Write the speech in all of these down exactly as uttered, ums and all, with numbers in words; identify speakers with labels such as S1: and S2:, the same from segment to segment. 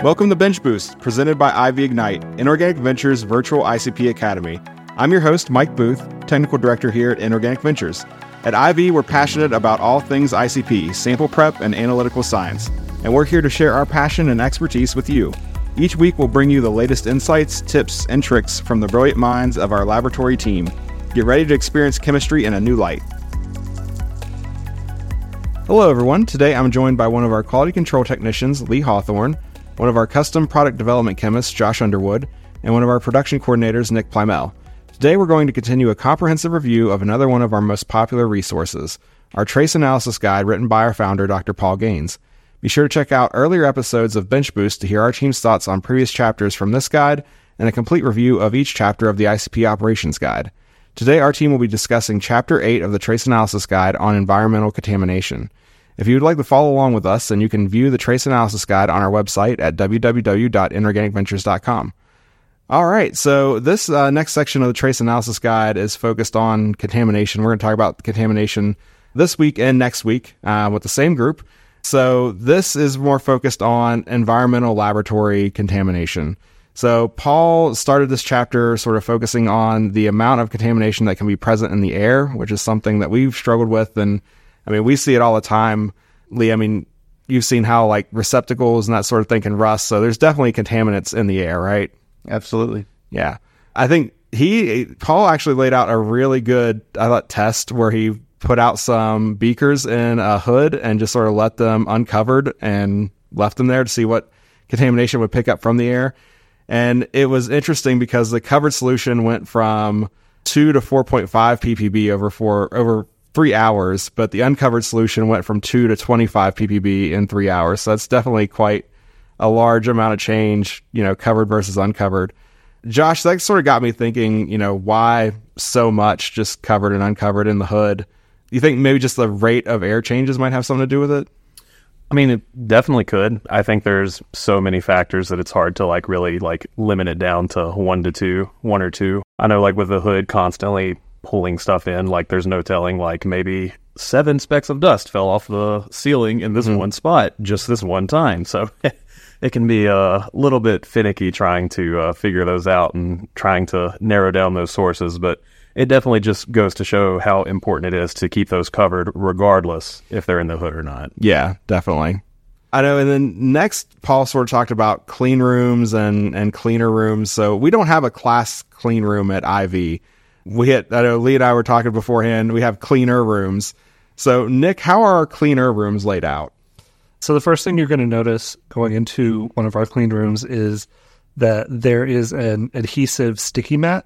S1: Welcome to Bench Boost, presented by I V Ignite, Inorganic Ventures Virtual I C P Academy. I'm your host, Mike Booth, Technical Director here at Inorganic Ventures. At I V, we're passionate about all things I C P, sample prep, and analytical science, and we're here to share our passion and expertise with you. Each week, we'll bring you the latest insights, tips, and tricks from the brilliant minds of our laboratory team. Get ready to experience chemistry in a new light. Hello, everyone. Today, I'm joined by one of our quality control technicians, Lee Hawthorne, one of our custom product development chemists, Josh Underwood, and one of our production coordinators, Nick Plymell. Today, we're going to continue a comprehensive review of another one of our most popular resources, our trace analysis guide written by our founder, Doctor Paul Gaines. Be sure to check out earlier episodes of Bench Boost to hear our team's thoughts on previous chapters from this guide and a complete review of each chapter of the I C P Operations Guide. Today, our team will be discussing Chapter eight of the Trace Analysis Guide on environmental contamination. If you would like to follow along with us, then you can view the Trace Analysis Guide on our website at w w w dot inorganic ventures dot com. All right, so this uh, next section of the Trace Analysis Guide is focused on contamination. We're going to talk about contamination this week and next week uh, with the same group. So this is more focused on environmental laboratory contamination. So Paul started this chapter sort of focusing on the amount of contamination that can be present in the air, which is something that we've struggled with. And I mean, we see it all the time. Lee, I mean, you've seen how like receptacles and that sort of thing can rust. So there's definitely contaminants in the air, right?
S2: Absolutely.
S1: Yeah. I think he, Paul actually laid out a really good, I thought, test where he put out some beakers in a hood and just sort of let them uncovered and left them there to see what contamination would pick up from the air. And it was interesting because the covered solution went from two to four point five p p b over four, over three hours, but the uncovered solution went from two to twenty-five p p b in three hours. So that's definitely quite a large amount of change, you know, covered versus uncovered. Josh, that sort of got me thinking, you know, why so much just covered and uncovered in the hood? You think maybe just the rate of air changes might have something to do with it?
S3: I mean, it definitely could. I think there's so many factors that it's hard to like really like limit it down to one to two, one or two. I know like with the hood constantly pulling stuff in, like there's no telling, like maybe seven specks of dust fell off the ceiling in this mm. one spot just this one time. So it can be a little bit finicky trying to uh, figure those out and trying to narrow down those sources. But it definitely just goes to show how important it is to keep those covered regardless if they're in the hood or not.
S1: Yeah, definitely. I know. And then next, Paul sort of talked about clean rooms and, and cleaner rooms. So we don't have a class clean room at I V. We had, I know Lee and I were talking beforehand, we have cleaner rooms. So Nick, how are our cleaner rooms laid out?
S4: So the first thing you're going to notice going into one of our clean rooms is that there is an adhesive sticky mat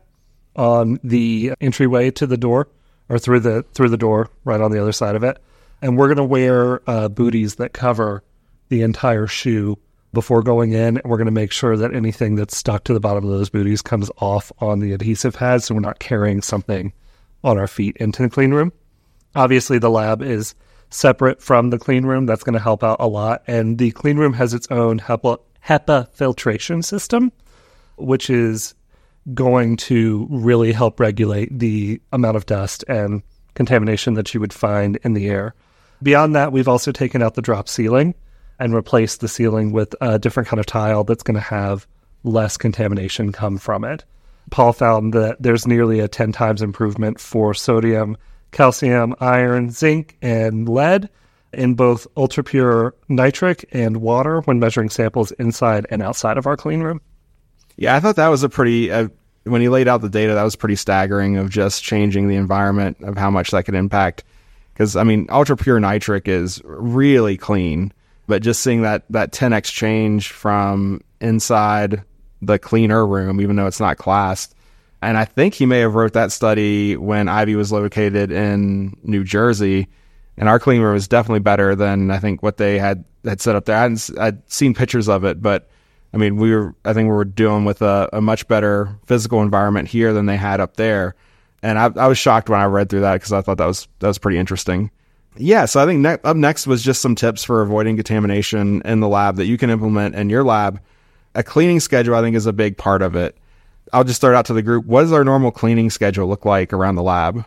S4: on the entryway to the door, or through the through the door, right on the other side of it. And we're going to wear uh, booties that cover the entire shoe before going in. And we're going to make sure that anything that's stuck to the bottom of those booties comes off on the adhesive pad, so we're not carrying something on our feet into the clean room. Obviously, the lab is separate from the clean room. That's going to help out a lot. And the clean room has its own HEPA, HEPA filtration system, which is going to really help regulate the amount of dust and contamination that you would find in the air. Beyond that, we've also taken out the drop ceiling and replaced the ceiling with a different kind of tile that's going to have less contamination come from it. Paul found that there's nearly a ten times improvement for sodium, calcium, iron, zinc, and lead in both ultra-pure nitric and water when measuring samples inside and outside of our clean room.
S1: Yeah, I thought that was a pretty, uh, when he laid out the data, that was pretty staggering of just changing the environment, of how much that could impact. Because, I mean, ultra-pure nitric is really clean, but just seeing that, that ten x change from inside the cleaner room, even though it's not classed. And I think he may have wrote that study when I V was located in New Jersey, and our clean room is definitely better than I think what they had, had set up there. I hadn't, I'd seen pictures of it, but I mean, we were, I think we were dealing with a, a much better physical environment here than they had up there. And I, I was shocked when I read through that because I thought that was, that was pretty interesting. Yeah. So I think ne- up next was just some tips for avoiding contamination in the lab that you can implement in your lab. A cleaning schedule, I think, is a big part of it. I'll just start out to the group. What does our normal cleaning schedule look like around the lab?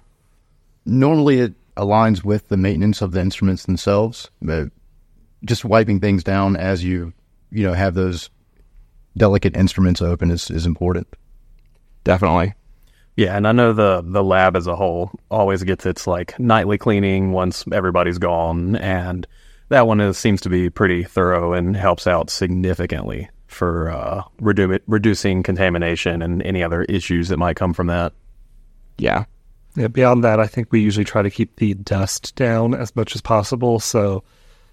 S2: Normally it aligns with the maintenance of the instruments themselves, but just wiping things down as you, you know, have those delicate instruments open is, is important.
S1: Definitely.
S3: Yeah, and I know the the lab as a whole always gets its like nightly cleaning once everybody's gone, and that one is, seems to be pretty thorough and helps out significantly for uh, redu- reducing contamination and any other issues that might come from that.
S1: Yeah.
S4: Yeah, beyond that, I think we usually try to keep the dust down as much as possible. So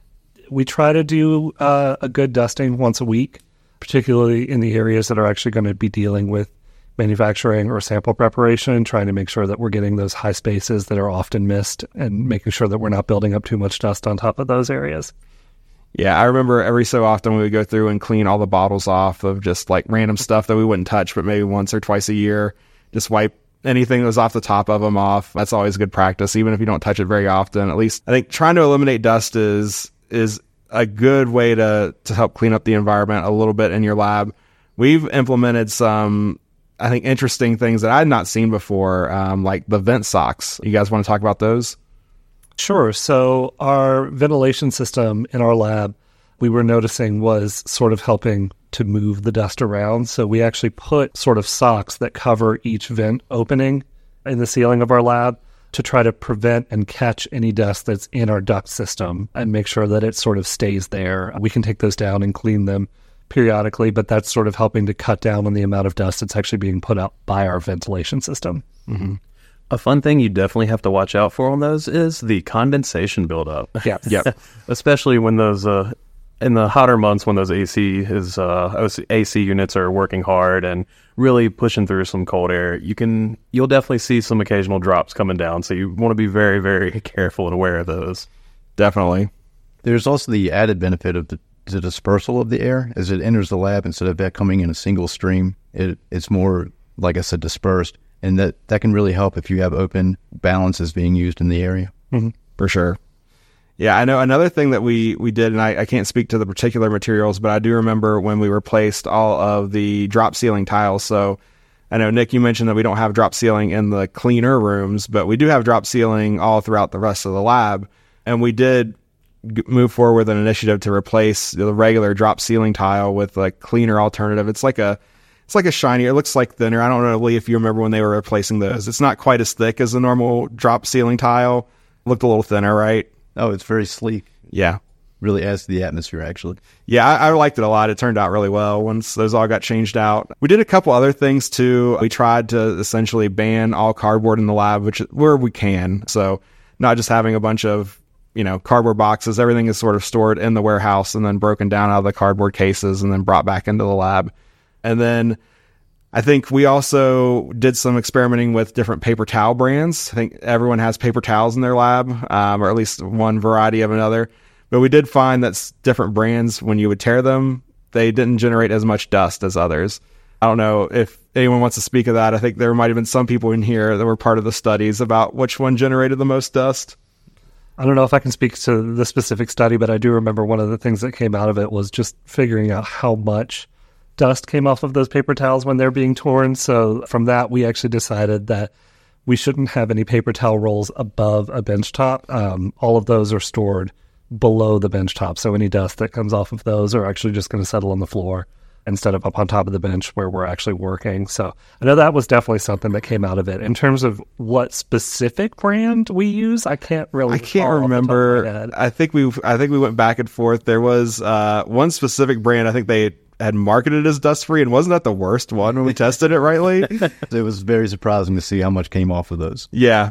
S4: we try to do uh, a good dusting once a week, particularly in the areas that are actually going to be dealing with manufacturing or sample preparation, trying to make sure that we're getting those high spaces that are often missed and making sure that we're not building up too much dust on top of those areas.
S1: Yeah, I remember every so often we would go through and clean all the bottles off of just like random stuff that we wouldn't touch, but maybe once or twice a year, just wipe anything that was off the top of them off. That's always good practice, even if you don't touch it very often. At least I think trying to eliminate dust is is a good way to, to help clean up the environment a little bit in your lab. We've implemented some, I think, interesting things that I had not seen before, um, like the vent socks. You guys want to talk about those?
S4: Sure. So our ventilation system in our lab, we were noticing was sort of helping to move the dust around. So we actually put sort of socks that cover each vent opening in the ceiling of our lab to try to prevent and catch any dust that's in our duct system and make sure that it sort of stays there. We can take those down and clean them periodically, but that's sort of helping to cut down on the amount of dust that's actually being put out by our ventilation system.
S1: Mm-hmm.
S3: A fun thing you definitely have to watch out for on those is the condensation buildup.
S4: Yeah.
S1: Yep.
S3: Especially when those, uh, in the hotter months when those A C is, uh, A C units are working hard and really pushing through some cold air, you can, you'll definitely see some occasional drops coming down. So you want to be very, very careful and aware of those.
S1: Definitely.
S2: There's also the added benefit of the, the dispersal of the air as it enters the lab. Instead of that coming in a single stream, it, it's more, like I said, dispersed. And that, that can really help if you have open balances being used in the area.
S1: Mm-hmm. For sure. Yeah, I know another thing that we, we did, and I, I can't speak to the particular materials, but I do remember when we replaced all of the drop ceiling tiles. So I know, Nick, you mentioned that we don't have drop ceiling in the cleaner rooms, but we do have drop ceiling all throughout the rest of the lab. And we did g- move forward with an initiative to replace the regular drop ceiling tile with a cleaner alternative. It's like a It's like a shinier, it looks like thinner. I don't know, Lee, if you remember when they were replacing those. It's not quite as thick as the normal drop ceiling tile. Looked a little thinner, right?
S2: Oh, it's very sleek.
S1: Yeah.
S2: Really adds to the atmosphere, actually.
S1: Yeah, I, I liked it a lot. It turned out really well once those all got changed out. We did a couple other things, too. We tried to essentially ban all cardboard in the lab, which where we can. So not just having a bunch of, you know, cardboard boxes. Everything is sort of stored in the warehouse and then broken down out of the cardboard cases and then brought back into the lab. And then I think we also did some experimenting with different paper towel brands. I think everyone has paper towels in their lab, um, or at least one variety of another. But we did find that different brands, when you would tear them, they didn't generate as much dust as others. I don't know if anyone wants to speak of that. I think there might have been some people in here that were part of the studies about which one generated the most dust.
S4: I don't know if I can speak to the specific study, but I do remember one of the things that came out of it was just figuring out how much dust came off of those paper towels when they're being torn. So from that, we actually decided that we shouldn't have any paper towel rolls above a bench top. Um, all of those are stored below the bench top. So any dust that comes off of those are actually just going to settle on the floor instead of up on top of the bench where we're actually working. So I know that was definitely something that came out of it. In terms of what specific brand we use, I can't really
S1: I can't remember. I think we I think we went back and forth. There was uh, one specific brand. I think they had marketed as dust free, and wasn't that the worst one when we tested it, right, Lee?
S2: It was very surprising to see how much came off of those.
S1: Yeah.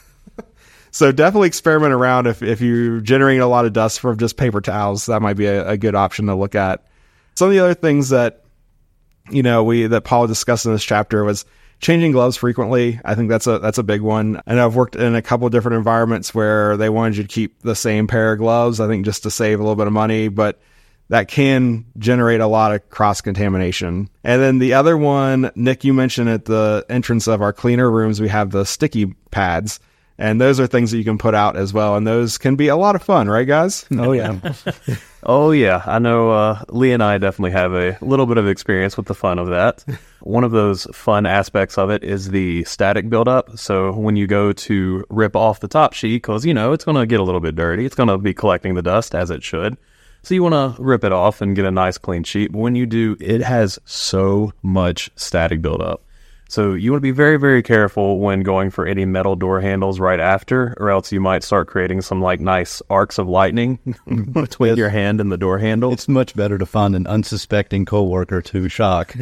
S1: So definitely experiment around. If, if you're generating a lot of dust from just paper towels, that might be a, a good option to look at. Some of the other things that, you know, we, that Paul discussed in this chapter was changing gloves frequently. I think that's a, that's a big one. I know I've worked in a couple of different environments where they wanted you to keep the same pair of gloves, I think just to save a little bit of money, but that can generate a lot of cross-contamination. And then the other one, Nick, you mentioned at the entrance of our cleaner rooms, we have the sticky pads. And those are things that you can put out as well. And those can be a lot of fun, right, guys?
S4: Oh, yeah.
S3: Oh, yeah. I know uh, Lee and I definitely have a little bit of experience with the fun of that. One of those fun aspects of it is the static buildup. So when you go to rip off the top sheet, because, you know, it's going to get a little bit dirty. It's going to be collecting the dust as it should. So you want to rip it off and get a nice clean sheet. But when you do, it has so much static buildup. So you want to be very, very careful when going for any metal door handles right after, or else you might start creating some like nice arcs of lightning between your hand and the door handle.
S2: It's much better to find an unsuspecting coworker to shock.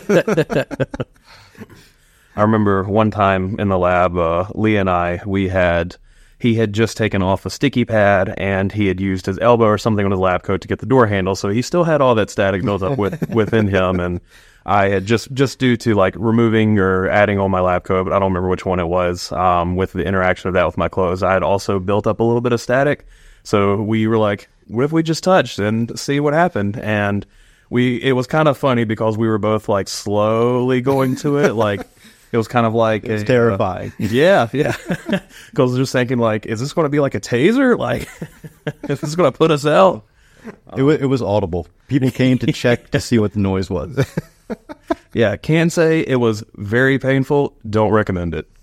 S3: I remember one time in the lab, uh, Lee and I, we had, he had just taken off a sticky pad and he had used his elbow or something on his lab coat to get the door handle. So he still had all that static built up with, within him. And I had just, just due to like removing or adding on my lab coat, but I don't remember which one it was, um, with the interaction of that with my clothes, I had also built up a little bit of static. So we were like, what if we just touched and see what happened? And we, it was kind of funny because we were both like slowly going to it. Like it was kind of like,
S2: it's
S3: a,
S2: terrifying.
S3: Uh, yeah. Yeah. Cause I was just thinking like, is this going to be like a taser? Like, is this going to put us out?
S2: It, w- it was audible. People came to check to see what the noise was.
S3: Yeah, can say it was very painful. Don't recommend it.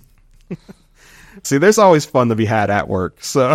S1: See, there's always fun to be had at work. So,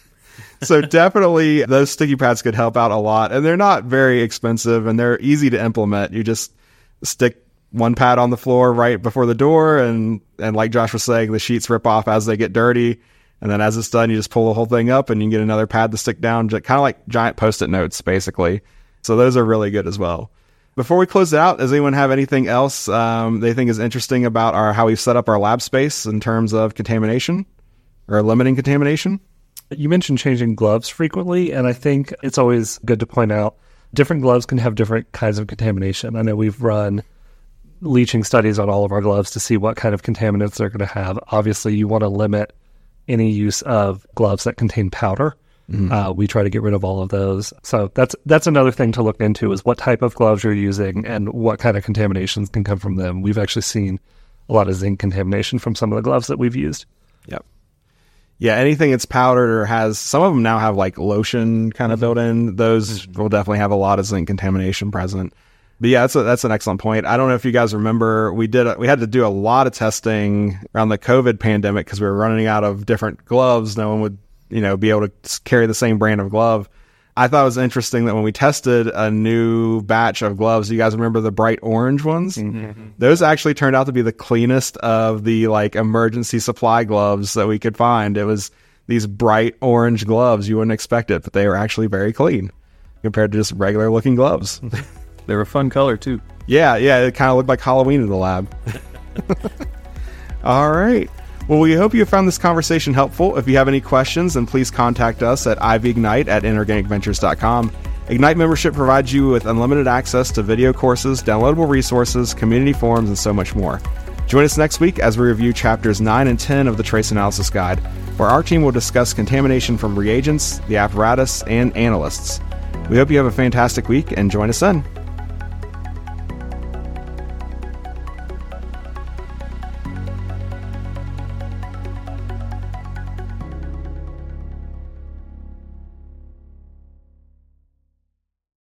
S1: so definitely those sticky pads could help out a lot. And they're not very expensive and they're easy to implement. You just stick one pad on the floor right before the door. And, and like Josh was saying, the sheets rip off as they get dirty. And then as it's done, you just pull the whole thing up and you can get another pad to stick down, kind of like giant Post-it notes, basically. So those are really good as well. Before we close it out, does anyone have anything else um, they think is interesting about our how we've set up our lab space in terms of contamination or limiting contamination?
S4: You mentioned changing gloves frequently, and I think it's always good to point out different gloves can have different kinds of contamination. I know we've run leaching studies on all of our gloves to see what kind of contaminants they're going to have. Obviously, you want to limit any use of gloves that contain powder. Mm-hmm. Uh, we try to get rid of all of those. So that's that's another thing to look into is what type of gloves you're using and what kind of contaminations can come from them. We've actually seen a lot of zinc contamination from some of the gloves that we've used.
S1: Yep. Yeah, anything that's powdered or has, some of them now have like lotion kind of built in. Those will definitely have a lot of zinc contamination present. But yeah, that's a, that's an excellent point. I don't know if you guys remember, we did a, we had to do a lot of testing around the COVID pandemic because we were running out of different gloves. No one would, you know, be able to carry the same brand of glove. I thought it was interesting that when we tested a new batch of gloves, you guys remember the bright orange ones? Mm-hmm. Those actually turned out to be the cleanest of the like emergency supply gloves that we could find. It was these bright orange gloves. You wouldn't expect it, but they were actually very clean compared to just regular looking gloves.
S3: They were a fun color too.
S1: Yeah, yeah, it kind of looked like Halloween in the lab. All right. Well, we hope you found this conversation helpful. If you have any questions, then please contact us at ivignite at inorganic ventures dot com. Ignite membership provides you with unlimited access to video courses, downloadable resources, community forums, and so much more. Join us next week as we review chapters nine and ten of the Trace Analysis Guide, where our team will discuss contamination from reagents, the apparatus, and analysts. We hope you have a fantastic week and join us then.